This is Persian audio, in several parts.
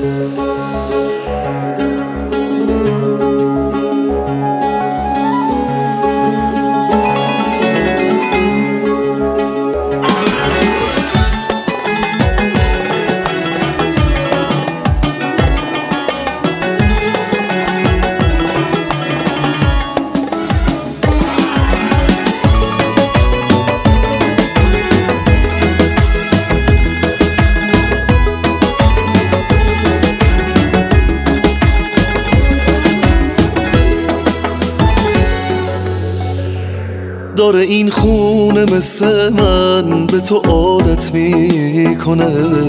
داره این خونه مثل من به تو عادت میکنه،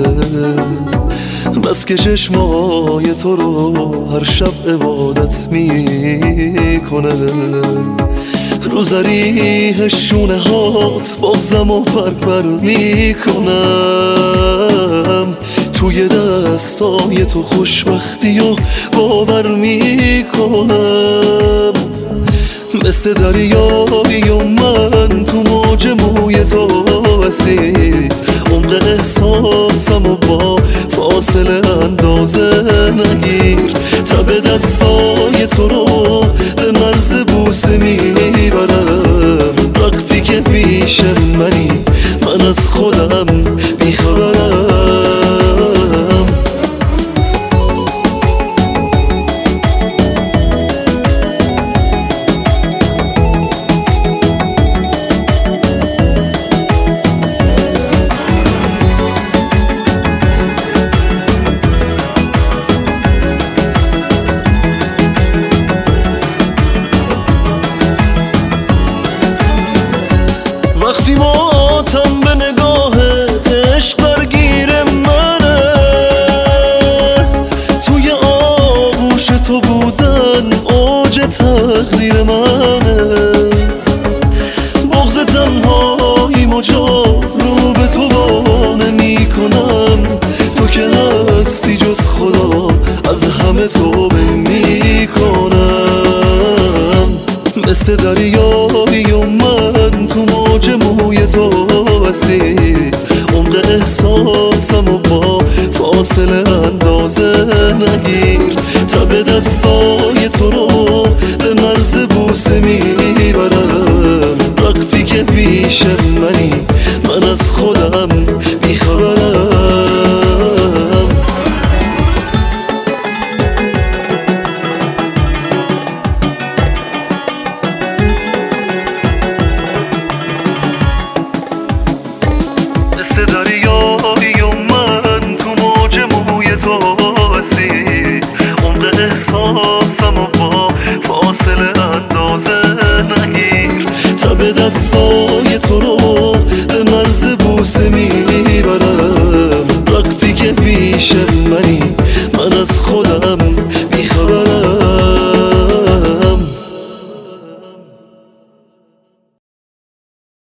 بس که چشمای تو رو هر شب عبادت میکنه. رو ذریح شونه هات بغزم و پر میکنم، توی دستای تو خوشبختی و باور میکنم. مثل دریایی و من تو موج موی تو وسیع، عمق احساسم و با فاصله اندازه نگیر. تب دستای تو رو به مرز بوسه میبرم، وقتی که پیش منی من از خودم بیخبرم. وقتی ماتم به نگاهت عشق برگیر منه، توی آغوش تو بودن اوج تقدیر منه. بغض تنهایی مجاز رو به تو با نمی کنم، تو که هستی جز خدا از همه توبه می کنم. مثل دریایی و من تو موج موی تو وسیع، عمق احساسم و با فاصله اندازه نگیر. تب دستای تو رو به مرز بوسه میبرم، وقتی که پیش منی من از خودم بیخبرم. مثل دریایی و من تو موج موی تو وسیع، عمق احساسم و با فاصله اندازه نگیر. تب دستای تو رو به مرز بوسه میبرم، وقتی که